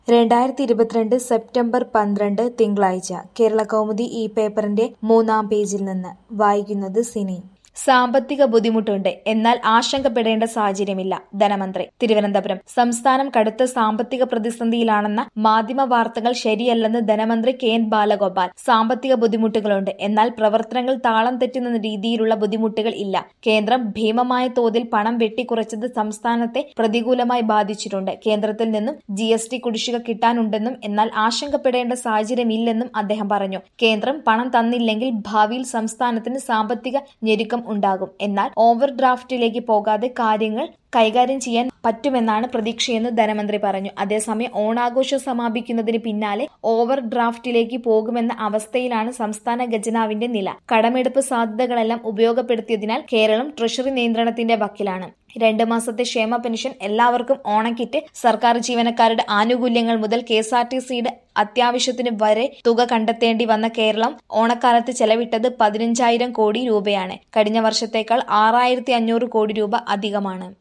2022 September 12 തിങ്കളാഴ്ച കേരളകൗമുദി ഈ പേപ്പറിന്റെ 3-ാം പേജിൽ നിന്ന് വായിക്കുന്നത് സിനി. സാമ്പത്തിക ബുദ്ധിമുട്ടുണ്ട്, എന്നാൽ ആശങ്കപ്പെടേണ്ട സാഹചര്യമില്ല. ധനമന്ത്രി തിരുവനന്തപുരം. സംസ്ഥാനം കടുത്ത സാമ്പത്തിക പ്രതിസന്ധിയിലാണെന്ന മാധ്യമ വാർത്തകൾ ശരിയല്ലെന്ന് ധനമന്ത്രി കെ.എൻ. ബാലഗോപാൽ. സാമ്പത്തിക ബുദ്ധിമുട്ടുകളുണ്ട്, എന്നാൽ പ്രവർത്തനങ്ങൾ താളം തെറ്റുന്ന രീതിയിലുള്ള ബുദ്ധിമുട്ടുകൾ ഇല്ല. കേന്ദ്രം ഭീമമായ തോതിൽ പണം വെട്ടിക്കുറച്ചത് സംസ്ഥാനത്തെ പ്രതികൂലമായി ബാധിച്ചിട്ടുണ്ട്. കേന്ദ്രത്തിൽ നിന്നും GST കുടിശ്ശിക കിട്ടാനുണ്ടെന്നും എന്നാൽ ആശങ്കപ്പെടേണ്ട സാഹചര്യമില്ലെന്നും അദ്ദേഹം പറഞ്ഞു. കേന്ദ്രം പണം തന്നില്ലെങ്കിൽ ഭാവിയിൽ സംസ്ഥാനത്തിന് സാമ്പത്തിക ഞെരുക്കം ഉണ്ടാകും. എന്നാൽ ഓവർ ഡ്രാഫ്റ്റിലേക്ക് പോകാതെ കാര്യങ്ങൾ കൈകാര്യം ചെയ്യാൻ പറ്റുമെന്നാണ് പ്രതീക്ഷയെന്ന് ധനമന്ത്രി പറഞ്ഞു. അതേസമയം ഓണാഘോഷം സമാപിക്കുന്നതിന് പിന്നാലെ ഓവർ ഡ്രാഫ്റ്റിലേക്ക് പോകുമെന്ന അവസ്ഥയിലാണ് സംസ്ഥാന ഖജനാവിന്റെ നില. കടമെടുപ്പ് സാധ്യതകളെല്ലാം ഉപയോഗപ്പെടുത്തിയതിനാൽ കേരളം ട്രഷറി നിയന്ത്രണത്തിന്റെ വക്കിലാണ്. 2 മാസത്തെ ക്ഷേമ പെൻഷൻ, എല്ലാവർക്കും ഓണക്കിറ്റ്, സർക്കാർ ജീവനക്കാരുടെ ആനുകൂല്യങ്ങൾ മുതൽ KSRTCയുടെ അത്യാവശ്യത്തിന് വരെ തുക കണ്ടെത്തേണ്ടി വന്ന കേരളം ഓണക്കാലത്ത് ചെലവിട്ടത് 15,000 കോടി രൂപയാണ്. കഴിഞ്ഞ വർഷത്തേക്കാൾ 6,500 കോടി രൂപ അധികമാണ്.